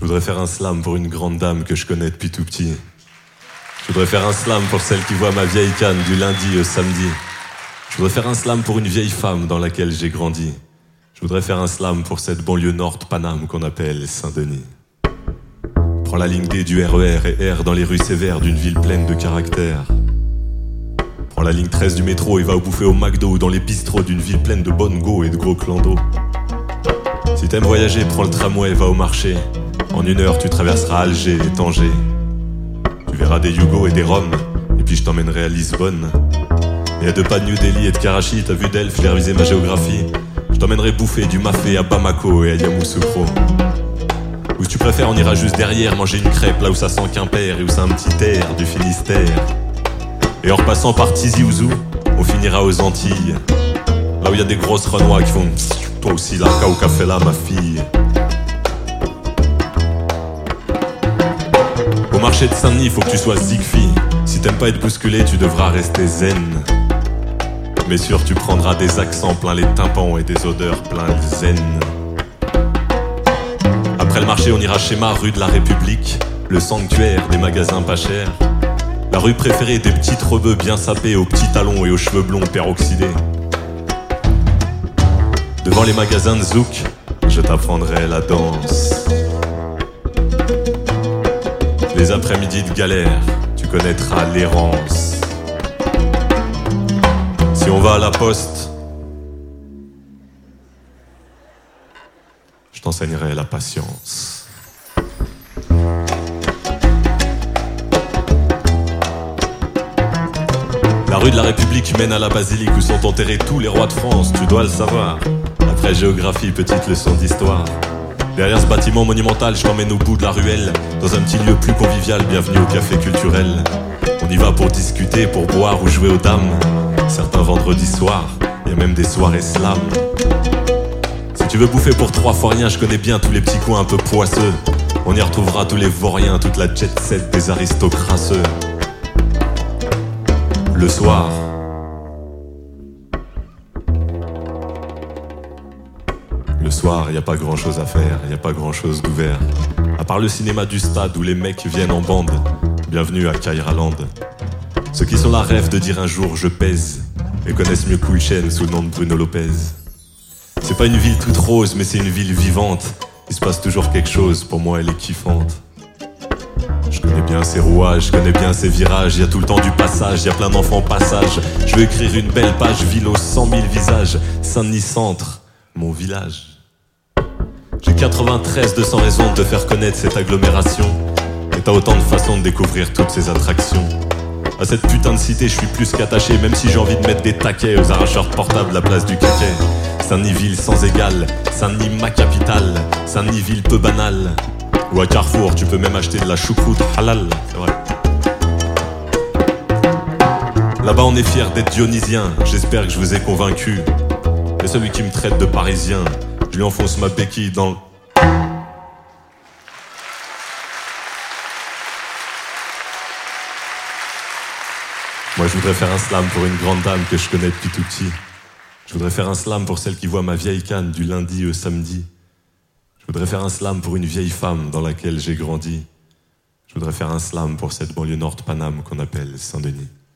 voudrais faire un slam pour une grande dame que je connais depuis tout petit. Je voudrais faire un slam pour celle qui voit ma vieille canne du lundi au samedi. Je voudrais faire un slam pour une vieille femme dans laquelle j'ai grandi. Je voudrais faire un slam pour cette banlieue nord de Paname qu'on appelle Saint-Denis. Prends la ligne D du RER et erre dans les rues sévères d'une ville pleine de caractère. Prends la ligne 13 du métro et va bouffer au McDo ou dans les bistrots d'une ville pleine de bonnes go et de gros clandos. Si t'aimes voyager, prends le tramway et va au marché. En 1 heure, tu traverseras Alger et Tanger. Tu verras des Yugo et des Roms, et puis je t'emmènerai à Lisbonne. Et à 2 pas de New Delhi et de Karachi, t'as vu Delphes, j'ai révisé ma géographie. Je t'emmènerai bouffer du mafé à Bamako et à Yamoussoukro. Ou si tu préfères, on ira juste derrière manger une crêpe là où ça sent Quimper et où c'est un petit air du Finistère. Et en repassant par Tizi Ouzou, on finira aux Antilles. Là où il y a des grosses renois qui font toi aussi là, au café là ma fille. Au marché de Saint-Denis, faut que tu sois zigfi. Si t'aimes pas être bousculé, tu devras rester zen. Mais sûr, tu prendras des accents plein les tympans et des odeurs plein le zen. Après le marché, on ira chez Ma, rue de la République, le sanctuaire des magasins pas chers. La rue préférée des petites rebeux bien sapés aux petits talons et aux cheveux blonds peroxydés. Devant les magasins de Zouk, je t'apprendrai la danse. Les après-midi de galère, tu connaîtras l'errance. Si on va à la poste, je t'enseignerai la patience. La rue de la République mène à la basilique où sont enterrés tous les rois de France, tu dois le savoir. Après géographie, petite leçon d'histoire. Derrière ce bâtiment monumental, je t'emmène au bout de la ruelle, dans un petit lieu plus convivial, bienvenue au café culturel. On y va pour discuter, pour boire ou jouer aux dames. Certains vendredis soirs, il y a même des soirées slam. Si tu veux bouffer pour 3 fois rien, je connais bien tous les petits coins un peu poisseux. On y retrouvera tous les vauriens, toute la jet set des aristocrasseux. Le soir, y a pas grand chose à faire, y a pas grand chose d'ouvert. À part le cinéma du stade où les mecs viennent en bande. Bienvenue à Kairaland. Ceux qui sont là rêvent de dire un jour je pèse et connaissent mieux Cool Chain sous le nom de Bruno Lopez. C'est pas une ville toute rose, mais c'est une ville vivante. Il se passe toujours quelque chose, pour moi elle est kiffante. Je connais bien ses rouages, je connais bien ses virages. Y a tout le temps du passage, y a plein d'enfants passage. Je veux écrire une belle page, ville aux 100 000 visages. Saint-Denis Centre, mon village. J'ai 93 200 raisons de te faire connaître cette agglomération. Et t'as autant de façons de découvrir toutes ces attractions. À cette putain de cité, je suis plus qu'attaché, même si j'ai envie de mettre des taquets aux arracheurs de portables à la place du caquet. Saint-Denis ville sans égal, Saint-Denis ma capitale, Saint-Denis ville peu banale. Ou à Carrefour, tu peux même acheter de la choucroute halal, c'est vrai. Là-bas on est fiers d'être dionysien, j'espère que je vous ai convaincu. Et celui qui me traite de parisien, je lui enfonce ma béquille dans le... Moi je voudrais faire un slam pour une grande dame que je connais depuis tout petit. Je voudrais faire un slam pour celle qui voit ma vieille canne du lundi au samedi. Je voudrais faire un slam pour une vieille femme dans laquelle j'ai grandi. Je voudrais faire un slam pour cette banlieue nord de Paname qu'on appelle Saint-Denis.